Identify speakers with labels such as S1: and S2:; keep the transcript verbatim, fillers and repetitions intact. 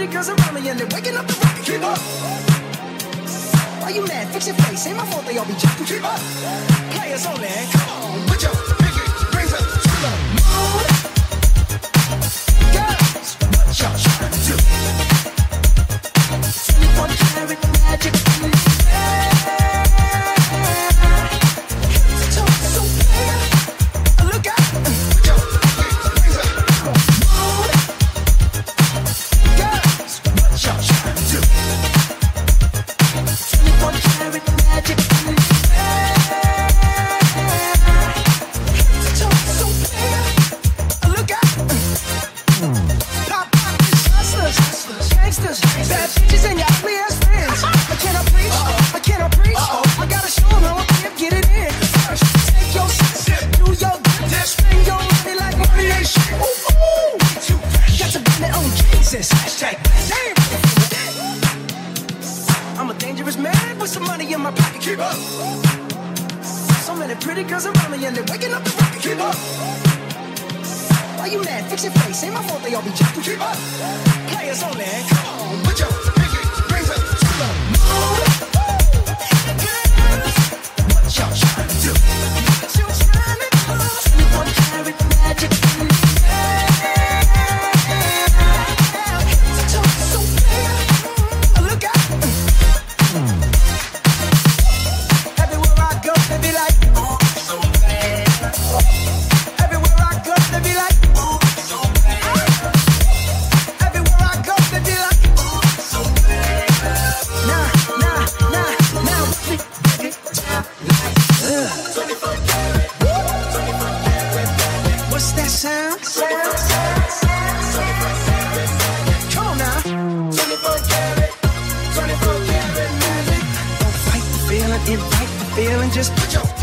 S1: pretty girls around me and they're waking up the rocket. Keep up. Why you mad? Fix your face. Ain't my fault they all be jacking. Keep up. Players only. Come on, put your pinky rings up to the moon. Girls, what y'all trying to do? twenty-four karat magic in the air. So, so clear. Look out. Put your pinky rings up to the moon. Girls, what y'all trying to do? twenty-four karat magic in the air. So, so clear. Look out. Pop, pop, these hustlers, hustlers, gangsters, bad bitches and your ugly ass friends. I cannot preach, I cannot preach. I gotta show them how I can get it in. First, take your sip, do your dip, spin your money like money ain't shit. Ooh, ooh, got to blame it on Jesus. Hashtag, damn. I'm a dangerous man with some money in my pocket. Keep up. So many pretty girls around me and they're waking up the rocket. Keep up. Why you mad? Fix your face. Ain't my fault they all be jacking. Keep up. Players only. Come on, put your pinky rings up to the moon. Girls, what y'all trying to do? What you trying to do? twenty-one karat magic in the air. So, so clear. Look out. Everywhere I go, they be like, oh, so bad. Everywhere I go, they be like, oh, so bad. Everywhere I go, they be like, oh, so bad. Nah, nah, nah, nah, we break it down like uh. twenty-four karat, twenty-four karat magic. What's that sound? Sound, sound, sound. Come on now. twenty-four karat, twenty-four karat magic. Don't fight the feeling, invite the feeling, just put your